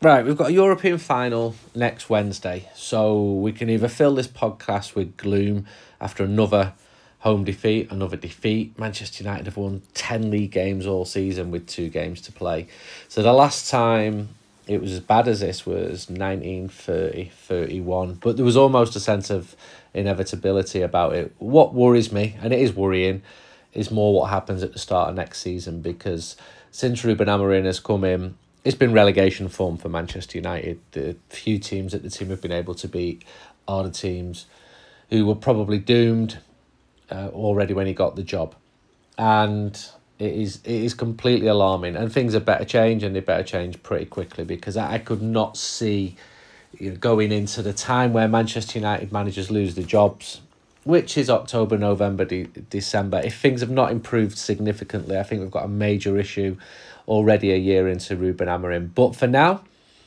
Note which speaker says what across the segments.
Speaker 1: Right, we've got a European final next Wednesday, so we can either fill this podcast with gloom after another home defeat, another defeat. Manchester United have won 10 league games all season with 2 games to play. So the last time it was as bad as this was 1930-31, but there was almost a sense of inevitability about it. What worries me, and it is worrying, is more what happens at the start of next season, because since Ruben Amorim has come in, it's been relegation form for Manchester United. The few teams that the team have been able to beat are the teams who were probably doomed already when he got the job. And it is completely alarming. And things had better change, and they better change pretty quickly, because I could not see going into the time where Manchester United managers lose their jobs, which is October, November, December. If things have not improved significantly, I think we've got a major issue already a year into Ruben Amorim. But for now,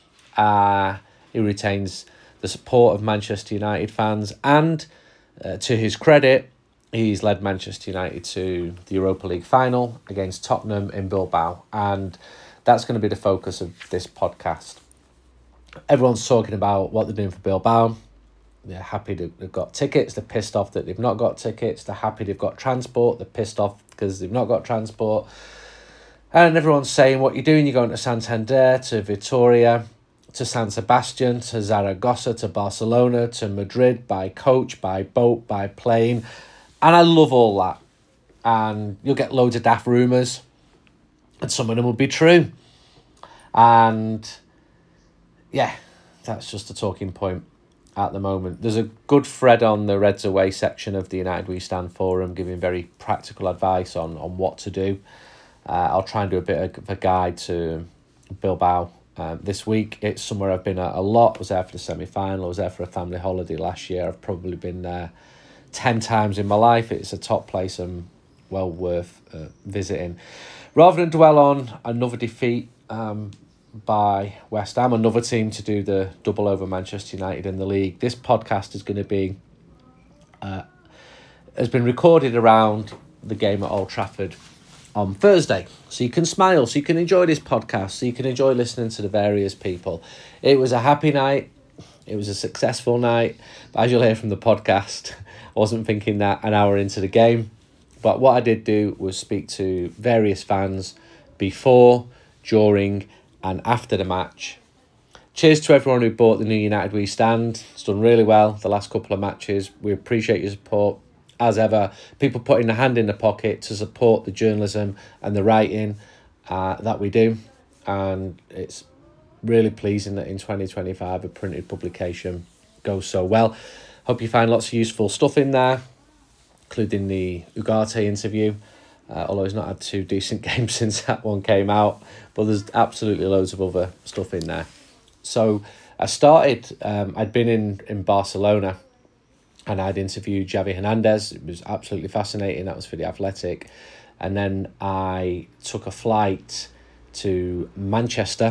Speaker 1: he retains the support of Manchester United fans, and to his credit, he's led Manchester United to the Europa League final against Tottenham in Bilbao, and that's going to be the focus of this podcast. Everyone's talking about what they're doing for Bilbao. They're happy they've got tickets. They're pissed off that they've not got tickets. They're happy they've got transport. They're pissed off because they've not got transport. And everyone's saying, what you're doing, you're going to Santander, to Vitoria, to San Sebastian, to Zaragoza, to Barcelona, to Madrid, by coach, by boat, by plane. And I love all that. And you'll get loads of daft rumours, and some of them will be true. And yeah, that's just a talking point at the moment. There's a good thread on the Reds Away section of the United We Stand forum, giving very practical advice on what to do. I'll try and do a bit of a guide to Bilbao this week. It's somewhere I've been at a lot. I was there for the semi-final. I was there for a family holiday last year. I've probably been there 10 times in my life. It's a top place and well worth visiting. Rather than dwell on another defeat by West Ham, another team to do the double over Manchester United in the league, this podcast is going to be has been recorded around the game at Old Trafford on Thursday, so you can smile, so you can enjoy this podcast, so you can enjoy listening to the various people. It was a happy night, it was a successful night, but as you'll hear from the podcast, I wasn't thinking that an hour into the game. But what I did do was speak to various fans before, during and after the match. Cheers to everyone who bought the new United We Stand. It's done really well the last couple of matches. We appreciate your support. As ever, people putting a hand in the pocket to support the journalism and the writing that we do. And it's really pleasing that in 2025 a printed publication goes so well. Hope you find lots of useful stuff in there, including the Ugarte interview, although he's not had 2 decent games since that one came out. But there's absolutely loads of other stuff in there. So I started, I'd been in Barcelona, and I'd interviewed Xavi Hernandez. It was absolutely fascinating. That was for The Athletic. And then I took a flight to Manchester,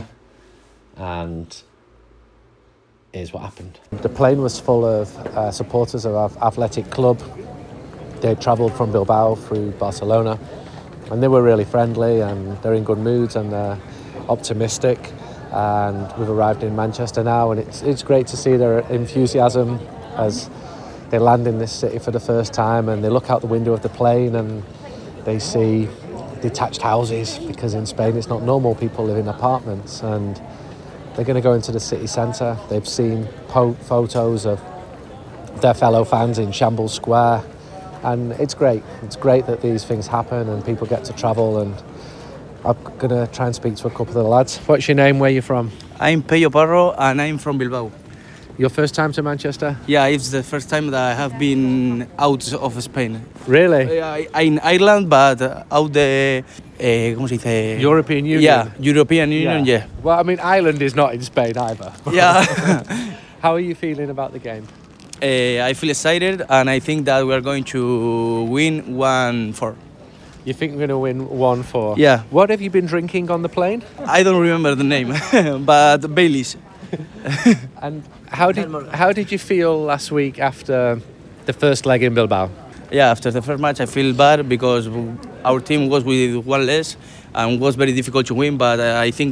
Speaker 1: and here's what happened. The plane was full of supporters of our Athletic club. They travelled from Bilbao through Barcelona, and they were really friendly, and they're in good moods, and they're optimistic. And we've arrived in Manchester now, and it's great to see their enthusiasm as they land in this city for the first time, and they look out the window of the plane and they see detached houses, because in Spain it's not normal, people live in apartments, and they're going to go into the city centre. They've seen photos of their fellow fans in Shambles Square, and it's great. It's great that these things happen and people get to travel, and I'm going to try and speak to a couple of the lads. What's your name? Where are you from?
Speaker 2: I'm Pello Parro and I'm from Bilbao.
Speaker 1: Your first time to Manchester?
Speaker 2: Yeah, it's the first time that I have been out of Spain.
Speaker 1: Really?
Speaker 2: In Ireland, but out the ¿cómo se dice?
Speaker 1: European Union?
Speaker 2: Yeah, European Union, yeah.
Speaker 1: Well, I mean, Ireland is not in Spain either.
Speaker 2: Yeah.
Speaker 1: How are you feeling about the game?
Speaker 2: I feel excited, and I think that we're going to win 1-4.
Speaker 1: You think we're going to win 1-4?
Speaker 2: Yeah.
Speaker 1: What have you been drinking on the plane?
Speaker 2: I don't remember the name, but Baileys.
Speaker 1: And how did you feel last week after the first leg in Bilbao?
Speaker 2: Yeah, after the first match I feel bad because our team was with one less and was very difficult to win, but I think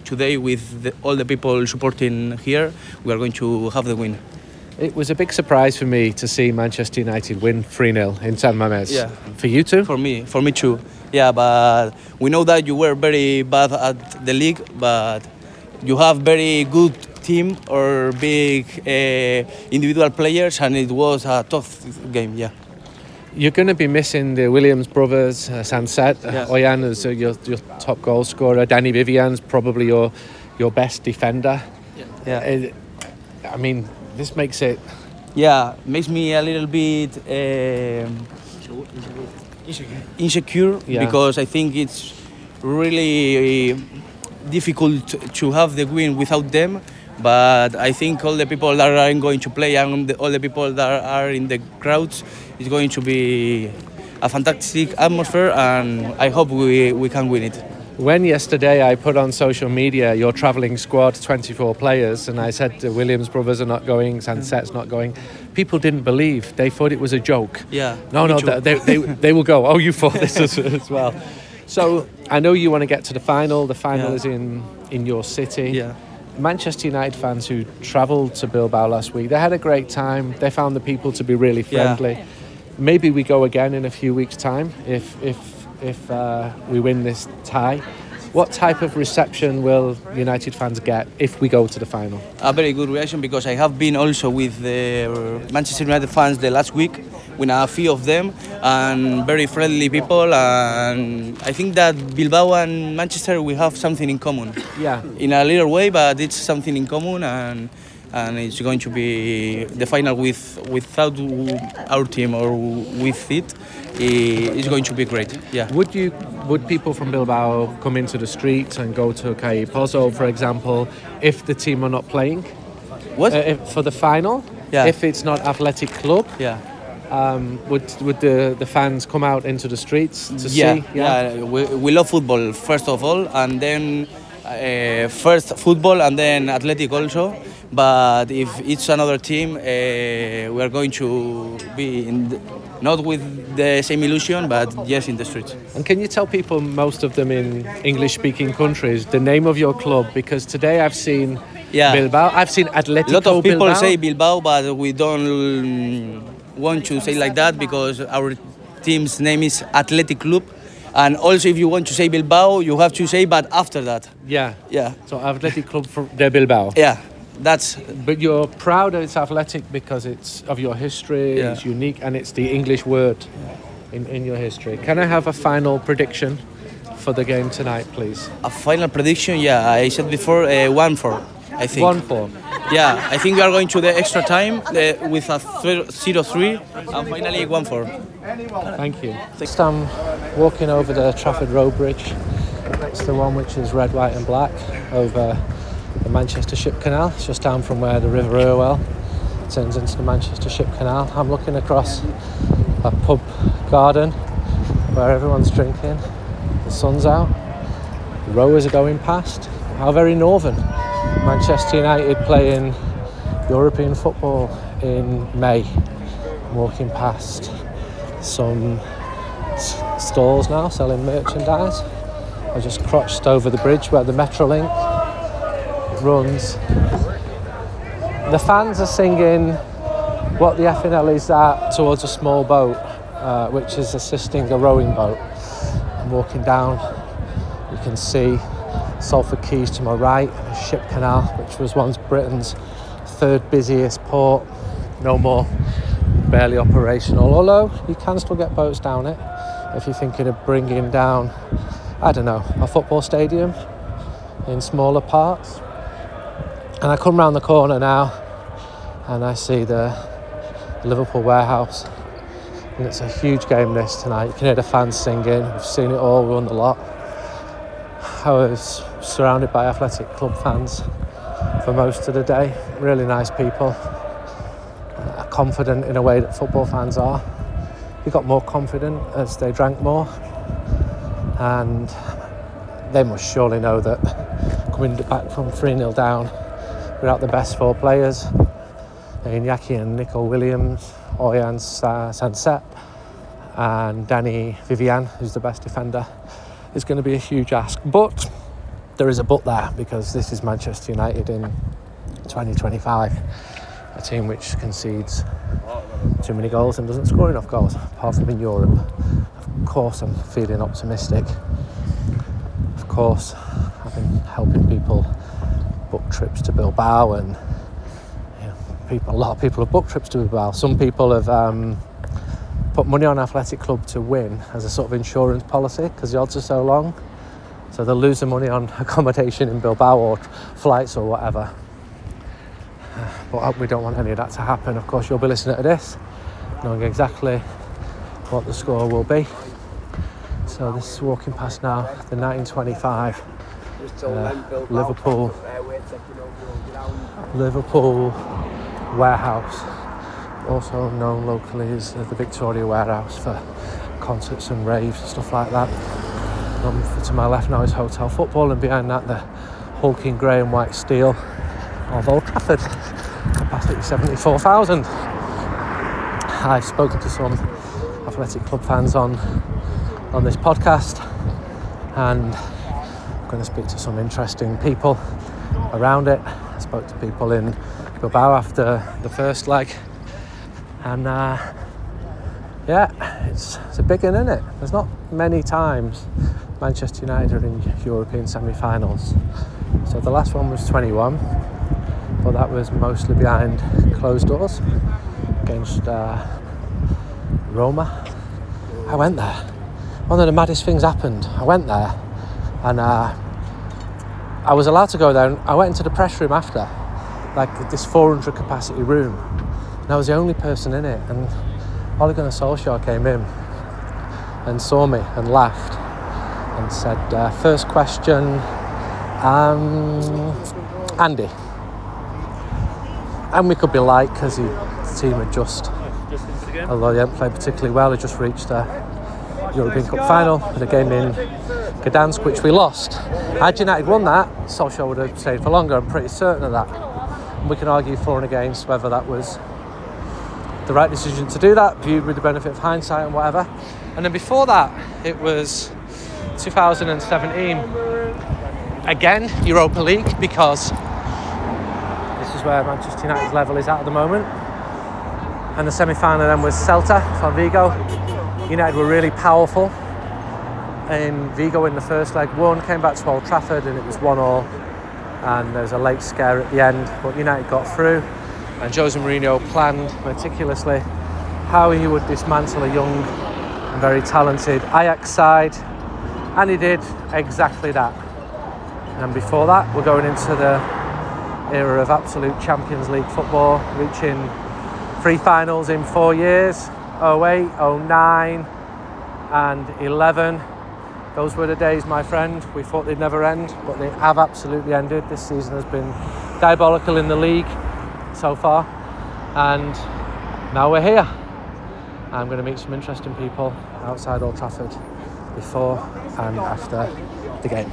Speaker 2: today with all the people supporting here, we are going to have the win.
Speaker 1: It was a big surprise for me to see Manchester United win 3-0 in San Mamés.
Speaker 2: Yeah.
Speaker 1: For you too?
Speaker 2: For me too. Yeah, but we know that you were very bad at the league, but you have very good team or big individual players, and it was a tough game. Yeah.
Speaker 1: You're going to be missing the Williams brothers, Sanset.
Speaker 2: Yeah.
Speaker 1: Oyan is your top goal scorer. Danny Vivian's probably your best defender.
Speaker 2: Yeah.
Speaker 1: I mean, this makes it...
Speaker 2: Yeah, makes me a little bit insecure because I think it's really difficult to have the win without them. But I think all the people that are going to play and all the people that are in the crowds is going to be a fantastic atmosphere, and I hope we can win it.
Speaker 1: When yesterday I put on social media your travelling squad, 24 players, and I said the Williams brothers are not going, Sanset's not going, people didn't believe. They thought it was a joke.
Speaker 2: Yeah.
Speaker 1: No, they will go. Oh, you thought this as well. So I know you want to get to the final. The final is in your city.
Speaker 2: Yeah.
Speaker 1: Manchester United fans who travelled to Bilbao last week, they had a great time. They found the people to be really friendly.
Speaker 2: Yeah.
Speaker 1: Maybe we go again in a few weeks' time if we win this tie. What type of reception will United fans get if we go to the final?
Speaker 2: A very good reaction, because I have been also with the Manchester United fans the last week, with a few of them, and very friendly people, and I think that Bilbao and Manchester, we have something in common.
Speaker 1: Yeah.
Speaker 2: In a little way, but it's something in common, and it's going to be the final without our team or with it. It's going to be great. Yeah.
Speaker 1: Would people from Bilbao come into the streets and go to Calle Pozo, for example, if the team are not playing?
Speaker 2: What?
Speaker 1: For the final?
Speaker 2: Yeah.
Speaker 1: If it's not Athletic Club?
Speaker 2: Yeah.
Speaker 1: Would the fans come out into the streets to see?
Speaker 2: Yeah. We love football first of all, and then first football and then Athletic also. But if it's another team, we are going to be not with the same illusion, but yes, in the streets.
Speaker 1: And can you tell people, most of them in English-speaking countries, the name of your club? Because today I've seen Bilbao, I've seen Atletico Bilbao.
Speaker 2: A lot of people say Bilbao, but we don't want to say like that because our team's name is Athletic Club. And also, if you want to say Bilbao, you have to say, but after that.
Speaker 1: Yeah.
Speaker 2: Yeah.
Speaker 1: So Athletic Club de Bilbao.
Speaker 2: Yeah.
Speaker 1: But you're proud that it's athletic because it's of your history, it's unique, and it's the English word in your history. Can I have a final prediction for the game tonight, please?
Speaker 2: A final prediction, I said before, 1-4, I think.
Speaker 1: 1-4.
Speaker 2: Yeah, I think we are going to the extra time with a 0-3, and finally 1-4.
Speaker 1: Thank you. Next, I'm walking over the Trafford Road Bridge. It's the one which is red, white and black over the Manchester Ship Canal. It's just down from where the River Irwell turns into the Manchester Ship Canal. I'm looking across a pub garden where everyone's drinking. The sun's out. The rowers are going past. How very northern. Manchester United playing European football in May. I'm walking past some stalls now selling merchandise. I just crossed over the bridge where the Metrolink runs. The fans are singing What the FNL Is That towards a small boat, which is assisting a rowing boat. I'm walking down. You can see Salford Quays to my right, the Ship Canal, which was once Britain's third busiest port. No more, barely operational, although you can still get boats down it if you're thinking of bringing down, I don't know, a football stadium in smaller parts. And I come round the corner now and I see the Liverpool warehouse, and it's a huge game this tonight. You can hear the fans singing. We've seen it all, we won the lot. I was surrounded by Athletic Club fans for most of the day. Really nice people, confident in a way that football fans are. They got more confident as they drank more, and they must surely know that coming back from 3-0 down without the best four players, Iñaki and Nico Williams, Oyan Sanset and Danny Vivian, who's the best defender, is going to be a huge ask. But
Speaker 3: there is a but there, because this is Manchester United in 2025, a team which concedes too many goals and doesn't score enough goals, apart from in Europe. Of course, I'm feeling optimistic. Of course, I've been helping people book trips to Bilbao, and a lot of people have booked trips to Bilbao. Some people have put money on Athletic Club to win as a sort of insurance policy, because the odds are so long. So they'll lose the money on accommodation in Bilbao or flights or whatever. But we don't want any of that to happen. Of course, you'll be listening to this, knowing exactly what the score will be. So this is walking past now, the 1925 Liverpool Warehouse, also known locally as the Victoria Warehouse, for concerts and raves and stuff like that. To my left now is Hotel Football, and behind that the hulking grey and white steel of Old Trafford, capacity 74,000. I've spoken to some Athletic Club fans on this podcast, and I'm going to speak to some interesting people around it. I spoke to people in Bilbao after the first leg, and it's a big one, isn't it? There's not many times Manchester United are in European semi-finals. So the last one was 21, but that was mostly behind closed doors against Roma. I went there. One of the maddest things happened. I went there, and I was allowed to go there, and I went into the press room after, like this 400 capacity room, and I was the only person in it, and Ole Gunnar Solskjaer came in and saw me and laughed and said, first question, Andy. And we could be light, because the team had just, although they hadn't played particularly well, had just reached the European Cup final with a game in Gdansk, which we lost. Had United won that, Solskjaer would have stayed for longer. I'm pretty certain of that. And we can argue for and against whether that was the right decision to do that, viewed with the benefit of hindsight and whatever. And then before that, it was 2017. Again, Europa League, because this is where Manchester United's level is at the moment. And the semi-final then was Celta from Vigo. United were really powerful in Vigo in the first leg. Came back to Old Trafford, and it was 1-1. And there was a late scare at the end, but United got through. And Jose Mourinho planned meticulously how he would dismantle a young and very talented Ajax side, and he did exactly that. And before that, we're going into the era of absolute Champions League football, reaching 3 finals in 4 years, 08, 09 and 11. Those were the days, my friend. We thought they'd never end, but they have absolutely ended. This season has been diabolical in the league so far, and now we're here. I'm going to meet some interesting people outside Old Trafford before and after the game.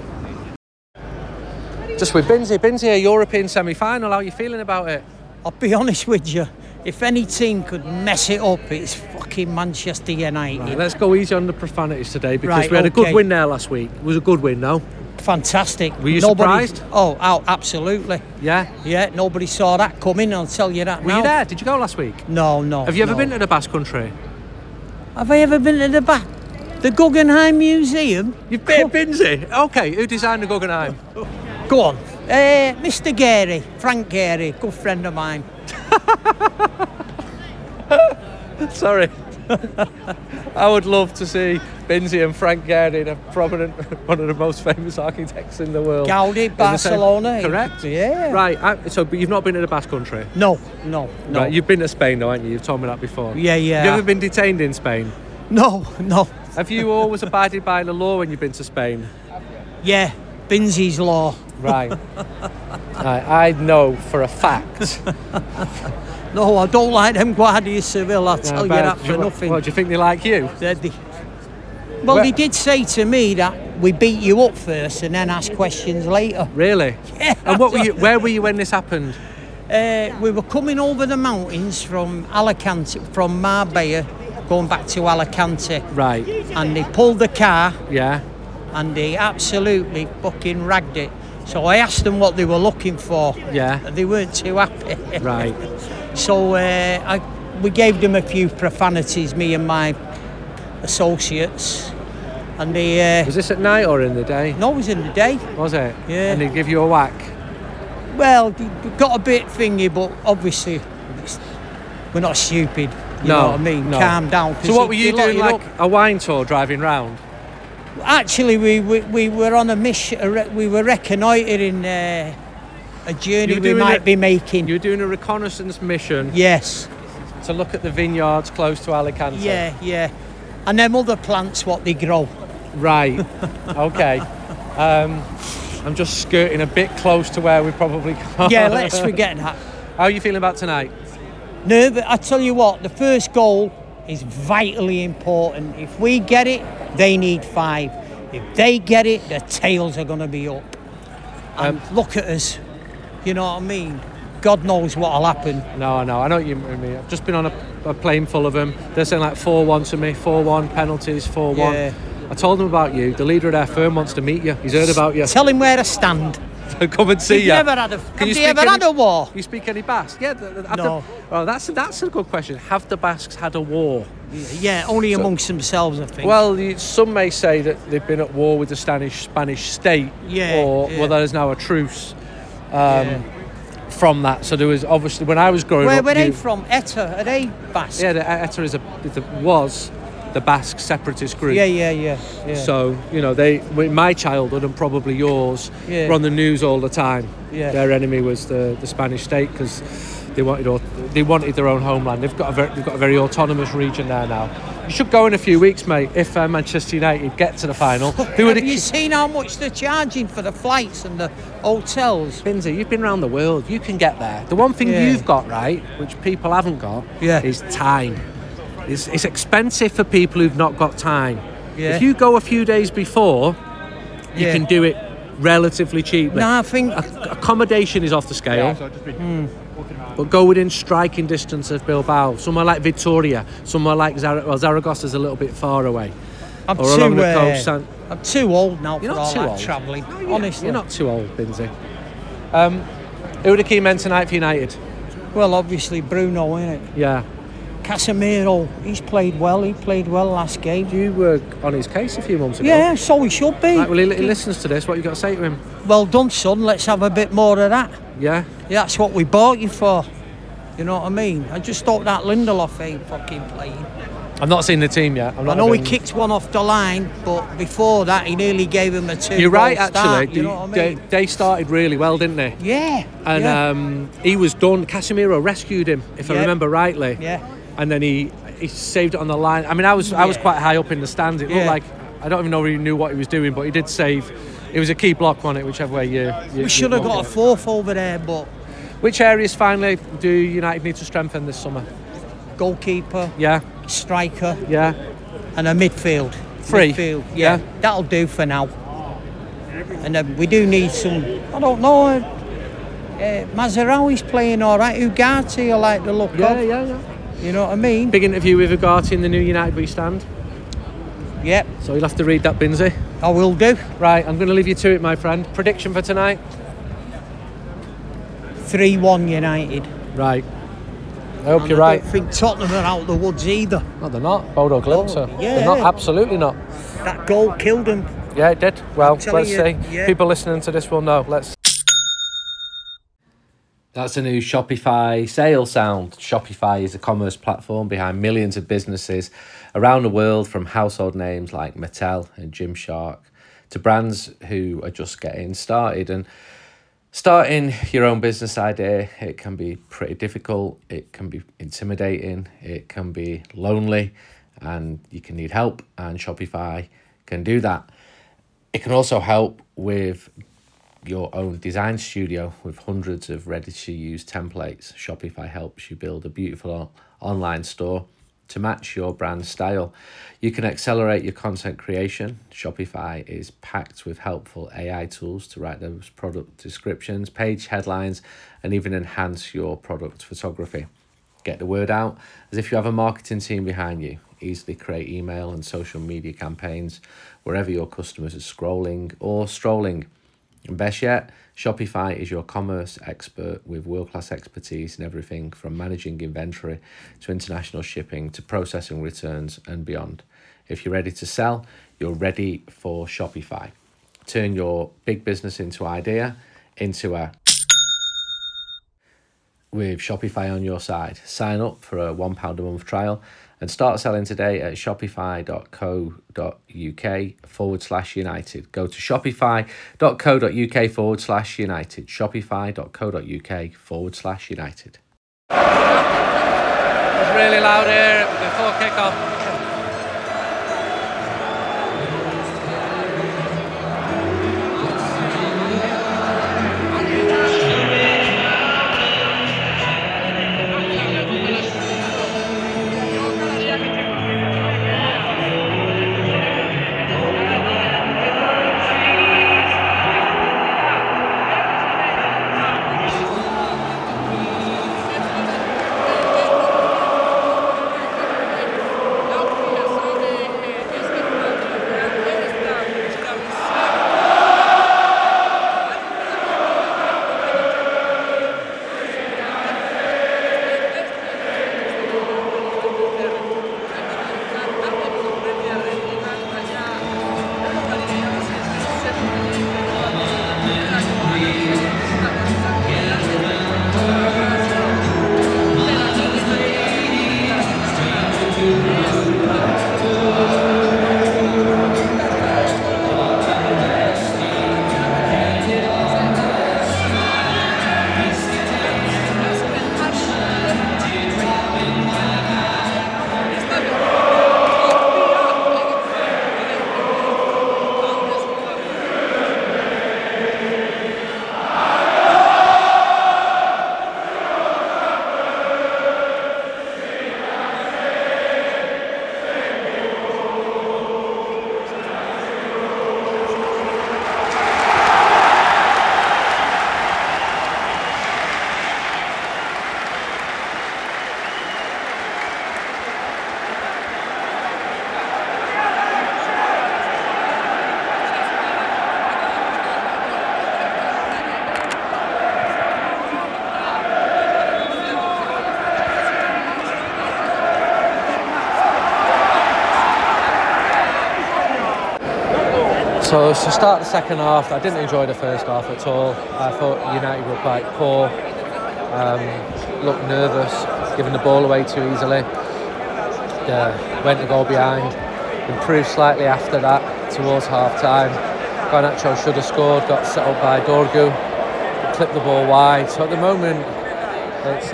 Speaker 3: Just with Binzi, a European semi-final. How are you feeling about it?
Speaker 4: I'll be honest with you, if any team could mess it up, it's fucking Manchester United.
Speaker 3: Right, let's go easy on the profanities today, because we had a good win there last week. It was a good win, no?
Speaker 4: Fantastic.
Speaker 3: Were you surprised?
Speaker 4: Oh, absolutely.
Speaker 3: Yeah?
Speaker 4: Yeah, nobody saw that coming, I'll tell you that now.
Speaker 3: Were you there? Did you go last week?
Speaker 4: No.
Speaker 3: Have you ever been to the Basque Country?
Speaker 4: Have I ever been to the Guggenheim Museum?
Speaker 3: You've been to Binzi? Okay, who designed the Guggenheim?
Speaker 4: Go on. Mr. Gehry, Frank Gehry, good friend of mine.
Speaker 3: Sorry. I would love to see Binzi and Frank Gehry, a prominent, one of the most famous architects in the world.
Speaker 4: Gaudi, Barcelona.
Speaker 3: Correct?
Speaker 4: Yeah.
Speaker 3: Right, but you've not been to the Basque Country?
Speaker 4: No.
Speaker 3: Right, you've been to Spain though, haven't you? You've told me that before.
Speaker 4: Yeah.
Speaker 3: Have you ever been detained in Spain?
Speaker 4: No.
Speaker 3: Have you always abided by the law when you've been to Spain?
Speaker 4: Yeah, Binzi's law.
Speaker 3: Right. I know for a fact.
Speaker 4: No, I don't like them Guardia Civil, I'll tell you that for nothing.
Speaker 3: What, do you think they like you?
Speaker 4: They did say to me that we beat you up first and then ask questions later.
Speaker 3: Really?
Speaker 4: Yeah.
Speaker 3: And where were you when this happened?
Speaker 4: We were coming over the mountains from Alicante, from Marbella, going back to Alicante.
Speaker 3: Right.
Speaker 4: And they pulled the car.
Speaker 3: Yeah.
Speaker 4: and they absolutely fucking ragged it. So I asked them what they were looking for.
Speaker 3: Yeah.
Speaker 4: And they weren't too happy.
Speaker 3: Right.
Speaker 4: So we gave them a few profanities, me and my associates, and they.
Speaker 3: Was this at night or in the day?
Speaker 4: No, it was in the day.
Speaker 3: Was it?
Speaker 4: Yeah.
Speaker 3: And they give you a whack?
Speaker 4: Well, they got a bit thingy, but obviously we're not stupid. You know what I mean?
Speaker 3: No.
Speaker 4: Calm down.
Speaker 3: So what were you doing, like a wine tour driving round?
Speaker 4: Actually, we were on a mission. We were reconnoitring a journey we might be making.
Speaker 3: You were doing a reconnaissance mission.
Speaker 4: Yes.
Speaker 3: To look at the vineyards close to Alicante.
Speaker 4: Yeah. And them other plants, what they grow.
Speaker 3: Right. Okay. I'm just skirting a bit close to where we probably got.
Speaker 4: Yeah, let's forget that.
Speaker 3: How are you feeling about tonight?
Speaker 4: No, but I tell you what, the first goal is vitally important. If we get it, they need 5. If they get it, their tails are going to be up. And look at us. You know what I mean? God knows what'll happen.
Speaker 3: No, I know what you mean. I've just been on a plane full of them. They're saying like 4-1 to me, 4-1, penalties, 4-1.
Speaker 4: Yeah.
Speaker 3: I told them about you. The leader of their firm wants to meet you. He's heard about you.
Speaker 4: Tell him where I stand.
Speaker 3: Come and see you.
Speaker 4: Have they ever had a war?
Speaker 3: You speak any Basque? Yeah.
Speaker 4: No.
Speaker 3: Well, that's a good question. Have the Basques had a war?
Speaker 4: Yeah, only amongst themselves, I think.
Speaker 3: Well, some may say that they've been at war with the Spanish state. Well, there's now a truce from that. So there was obviously, when I was growing up...
Speaker 4: Where were they from? ETA? Are they Basque?
Speaker 3: Yeah, ETA was the Basque separatist group.
Speaker 4: Yeah.
Speaker 3: So, in my childhood and probably yours, were on the news all the time.
Speaker 4: Yeah.
Speaker 3: Their enemy was the Spanish state because they wanted their own homeland. They've got a very autonomous region there now. You should go in a few weeks, mate, if Manchester United get to the final.
Speaker 4: Have you seen how much they're charging for the flights and the hotels?
Speaker 3: Binsey, you've been around the world. You can get there. The one thing you've got, right, which people haven't got, is time. It's expensive for people who've not got time. Yeah. If you go a few days before, you can do it relatively cheaply.
Speaker 4: No, I think...
Speaker 3: Accommodation is off the scale. But go within striking distance of Bilbao. Somewhere like Vitoria, somewhere like Zaragoza's a little bit far away.
Speaker 4: I'm too old now for all that travelling. No, honestly,
Speaker 3: you're not too old, Binsey. Who are the key men tonight for United?
Speaker 4: Well, obviously Bruno, isn't it?
Speaker 3: Yeah.
Speaker 4: Casemiro, he's played well. He played well last game.
Speaker 3: You were on his case a few months ago.
Speaker 4: Yeah, so he should be.
Speaker 3: Right, well, he listens to this. What you got to say to him?
Speaker 4: Well done, son. Let's have a bit more of that.
Speaker 3: Yeah.
Speaker 4: That's what we bought you for. You know what I mean? I just thought that Lindelof ain't fucking playing.
Speaker 3: I've not seen the team yet.
Speaker 4: I know he kicked one off the line, but before that he nearly gave him a 2-goal
Speaker 3: You're right,
Speaker 4: start,
Speaker 3: actually.
Speaker 4: you know what I mean?
Speaker 3: They started really well, didn't they?
Speaker 4: Yeah.
Speaker 3: And he was done. Casemiro rescued him, if I remember rightly.
Speaker 4: Yeah.
Speaker 3: And then he saved it on the line. I mean, I was quite high up in the stands. It looked like, I don't even know if he knew what he was doing, but he did save. It was a key block, wasn't it? Whichever way you
Speaker 4: we should have got a 4th over there, but...
Speaker 3: Which areas finally do United need to strengthen this summer?
Speaker 4: Goalkeeper.
Speaker 3: Yeah.
Speaker 4: Striker.
Speaker 3: Yeah.
Speaker 4: And a midfield. Midfield, yeah. That'll do for now. And then we do need some, I don't know, Mazraoui's playing all right. Ugarte, I like the look of.
Speaker 3: Yeah.
Speaker 4: You know what I mean?
Speaker 3: Big interview with Ugarte in the new United We Stand.
Speaker 4: Yep.
Speaker 3: So you'll have to read that, Binsey.
Speaker 4: I will do.
Speaker 3: Right, I'm going to leave you to it, my friend. Prediction for tonight?
Speaker 4: 3-1 United.
Speaker 3: Right. I hope you're right.
Speaker 4: I don't think Tottenham are out of the woods either.
Speaker 3: No, they're not. Bodo Glimt, they're not. Absolutely not.
Speaker 4: That goal killed them.
Speaker 3: Yeah, it did. Well, let's see.
Speaker 4: Yeah.
Speaker 3: People listening to this will know. That's a new Shopify sales sound. Shopify is a commerce platform behind millions of businesses around the world, from household names like Mattel and Gymshark to brands who are just getting started. And starting your own business idea, it can be pretty difficult. It can be intimidating. It can be lonely, and you can need help, and Shopify can do that. It can also help with your own design studio with hundreds of ready-to-use templates. Shopify helps you build a beautiful online store to match your brand style. You can accelerate your content creation. Shopify is packed with helpful AI tools to write those product descriptions, page headlines, and even enhance your product photography.
Speaker 1: Get the word out. As if you have a marketing team behind you, easily create email and social media campaigns wherever your customers are scrolling or strolling. And best yet, Shopify is your commerce expert with world-class expertise in everything from managing inventory to international shipping to processing returns and beyond. If you're ready to sell, you're ready for Shopify. Turn your big business into a with Shopify on your side. Sign up for a £1 a month trial and start selling today at shopify.co.uk/United. Go to shopify.co.uk/United. Shopify.co.uk/United.
Speaker 3: It's really loud here before kickoff. So to start the second half, I didn't enjoy the first half at all. I thought United were quite poor, looked nervous, giving the ball away too easily. Went to go behind, improved slightly after that towards half time. Garnacho should have scored, got settled by Dorgu, clipped the ball wide. So at the moment, it's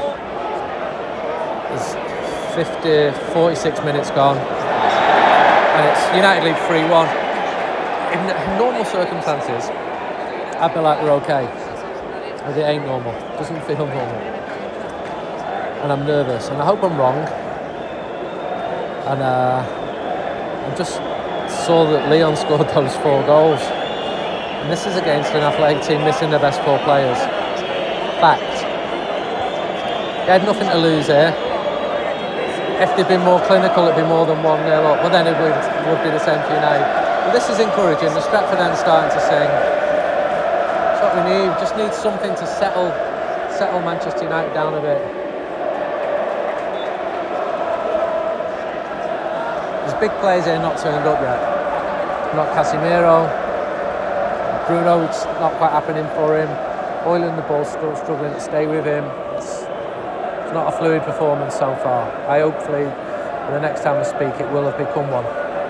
Speaker 3: 46 minutes gone, and it's United lead 3-1. In normal circumstances, I'd be like, we're okay. But it ain't normal. It doesn't feel normal. And I'm nervous, and I hope I'm wrong. And I just saw that Lyon scored those 4 goals. And this is against an athletic team missing their best 4 players. Fact. They had nothing to lose here. If they'd been more clinical, it'd be more than 1-0 up. But then it would be the same for United. But this is encouraging. The Stratford end starting to sing. That's what we need. We just need something to settle Manchester United down a bit. There's big players here not turned up yet. Not Casemiro. Bruno, it's not quite happening for him. Højlund, the ball's still struggling to stay with him. It's not a fluid performance so far. Hopefully, the next time I speak, it will have become one.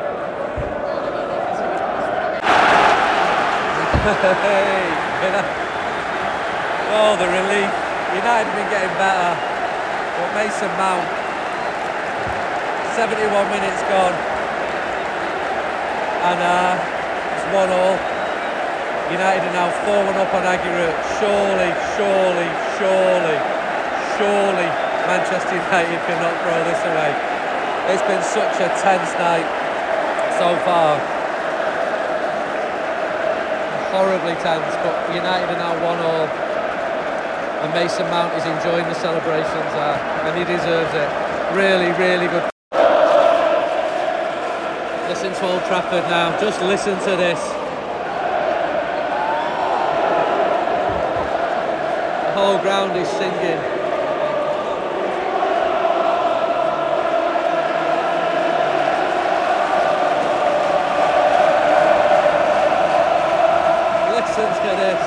Speaker 3: Oh, the relief. United have been getting better. But Mason Mount, 71 minutes gone. And it's 1-1. United are now 4-1 up on Aguirre. Surely Manchester United cannot throw this away. It's been such a tense night so far. Horribly tense, but United are now 1-1. and Mason Mount is enjoying the celebrations there, and he deserves it. Really, really good. Listen to Old Trafford now, just listen to this. The whole ground is singing. Listen to this.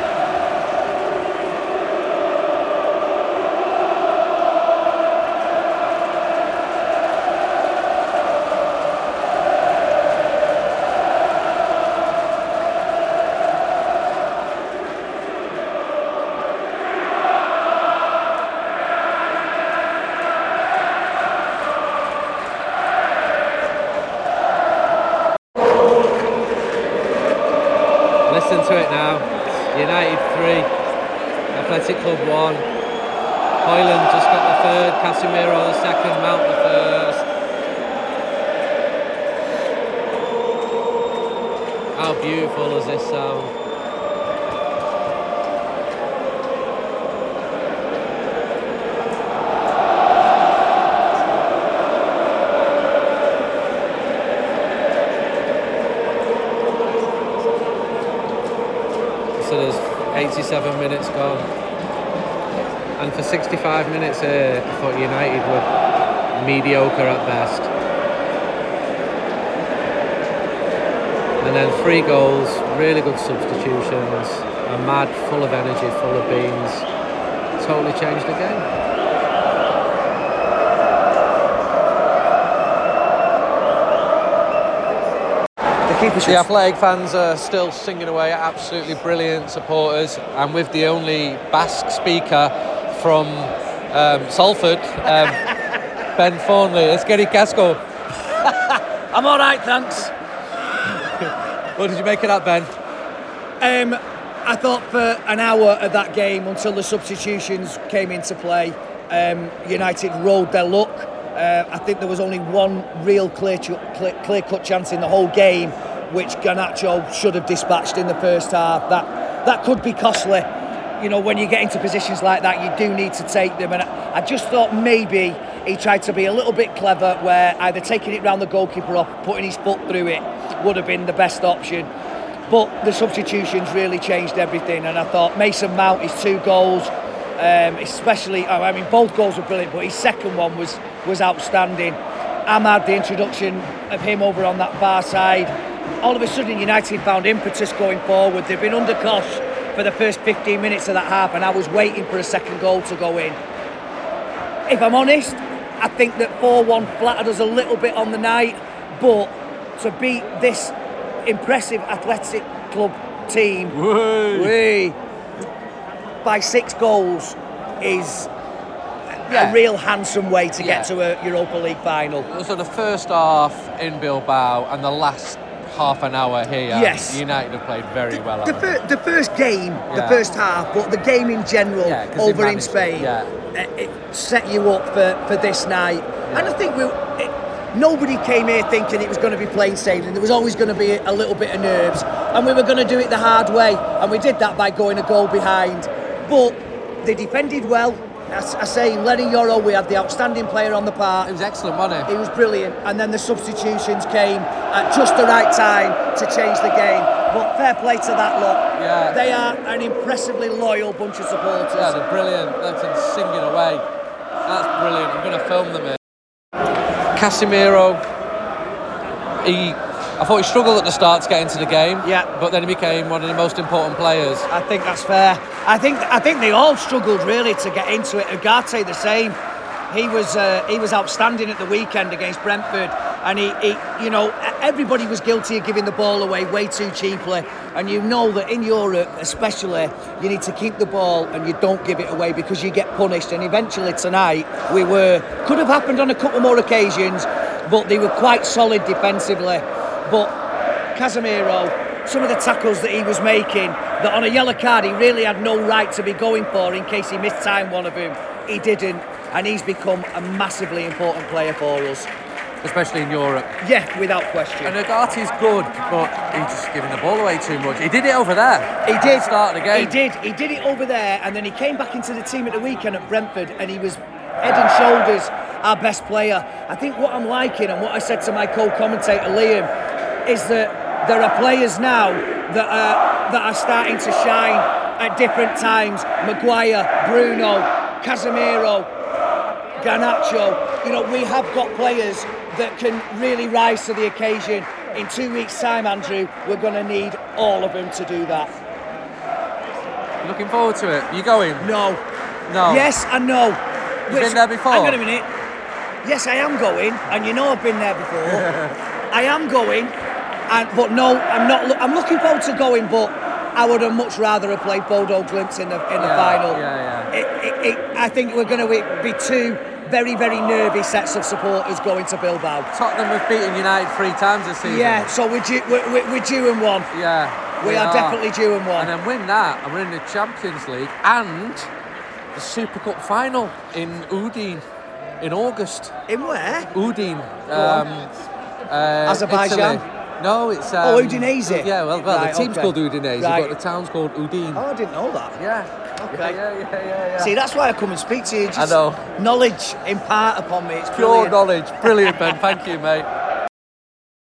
Speaker 3: Listen to it now. United 3, Athletic Club 1. Højlund just got the third, Casemiro the second, Mount the first. How beautiful does this sound? So there's 87 minutes gone, and for 65 minutes I thought United were mediocre at best, and then 3 goals, really good substitutions, Ahmad full of energy, full of beans, totally changed the game. The Athletic fans are still singing away, absolutely brilliant supporters, and with the only Basque speaker from Salford, Ben Thornley. Let's get it, Casco.
Speaker 5: I'm all right, thanks.
Speaker 3: What did you make of that, Ben?
Speaker 5: I thought for an hour of that game, until the substitutions came into play, United rode their luck. I think there was only one real clear-cut chance in the whole game, which Garnacho should have dispatched in the first half. That could be costly. You know, when you get into positions like that, you do need to take them. And I just thought maybe he tried to be a little bit clever, where either taking it round the goalkeeper or putting his foot through it would have been the best option. But the substitutions really changed everything. And I thought Mason Mount, his 2 goals, especially, I mean, both goals were brilliant, but his second one was outstanding. Ahmad, the introduction of him over on that far side, all of a sudden United found impetus going forward. They've been under cosh for the first 15 minutes of that half, and I was waiting for a second goal to go in. If I'm honest, I think that 4-1 flattered us a little bit on the night, but to beat this impressive Athletic Club team by 6 goals is a real handsome way to get to a Europa League final.
Speaker 3: So the first half in Bilbao and the last half an hour here,
Speaker 5: yes,
Speaker 3: United have played very well.
Speaker 5: The first game, the first half, but the game in general over in Spain, it set you up for this night. And I think nobody came here thinking it was going to be plain sailing. There was always going to be a little bit of nerves, and we were going to do it the hard way, and we did that by going a goal behind. But they defended well. I say, Lenny Yoro, we had the outstanding player on the park.
Speaker 3: It was excellent, wasn't it?
Speaker 5: He was brilliant. And then the substitutions came at just the right time to change the game. But fair play to that lot.
Speaker 3: Yeah.
Speaker 5: They are an impressively loyal bunch of supporters.
Speaker 3: Yeah, they're brilliant. They're singing away. That's brilliant. I'm going to film them here. Casemiro, I thought he struggled at the start to get into the game, but then he became one of the most important players.
Speaker 5: I think that's fair. I think they all struggled really to get into it. Ugarte the same. He was outstanding at the weekend against Brentford, and he everybody was guilty of giving the ball away way too cheaply. And you know that in Europe, especially, you need to keep the ball and you don't give it away because you get punished. And eventually tonight, could have happened on a couple more occasions, but they were quite solid defensively. But Casemiro, some of the tackles that he was making, that on a yellow card he really had no right to be going for in case he mistimed one of them, he didn't, and he's become a massively important player for us.
Speaker 3: especially in Europe.
Speaker 5: Yeah, without question.
Speaker 3: And Ugati's good, but he's just giving the ball away too much. He did it over there.
Speaker 5: He did.
Speaker 3: Start of the game.
Speaker 5: He did it over there, and then he came back into the team at the weekend at Brentford, and he was head and shoulders our best player. I think what I'm liking, and what I said to my co-commentator Liam, is that there are players now that are starting to shine at different times. Maguire, Bruno, Casemiro, Garnacho. You know, we have got players that can really rise to the occasion. In 2 weeks' time, Andrew, we're going to need all of them to do that.
Speaker 3: Looking forward to it. You going?
Speaker 5: No. Yes and no.
Speaker 3: You've been there before?
Speaker 5: Hang on a minute. Yes, I am going, and you know I've been there before. I am going, but no, I'm not. I'm looking forward to going, but I would have much rather have played Bodo Glimt in the final.
Speaker 3: Yeah.
Speaker 5: I think we're going to be two very, very nervy sets of supporters going to Bilbao.
Speaker 3: Tottenham have beaten United 3 times this season.
Speaker 5: Yeah, so we're due in one.
Speaker 3: Yeah,
Speaker 5: we are definitely due in one.
Speaker 3: And then win that, and we're in the Champions League and the Super Cup final in Udine in August.
Speaker 5: In where?
Speaker 3: Udine.
Speaker 5: Azerbaijan?
Speaker 3: Italy. No, it's...
Speaker 5: Udinese?
Speaker 3: Yeah, well
Speaker 5: Right,
Speaker 3: the team's
Speaker 5: okay.
Speaker 3: called Udinese,
Speaker 5: Right.
Speaker 3: but the town's called Udine.
Speaker 5: Oh, I didn't know that.
Speaker 3: Yeah.
Speaker 5: Okay.
Speaker 3: Yeah.
Speaker 5: See, that's why I come and speak to you. Just
Speaker 3: I know.
Speaker 5: Knowledge impart upon me. It's
Speaker 3: Pure
Speaker 5: brilliant.
Speaker 3: knowledge. Brilliant, Ben. Thank you, mate.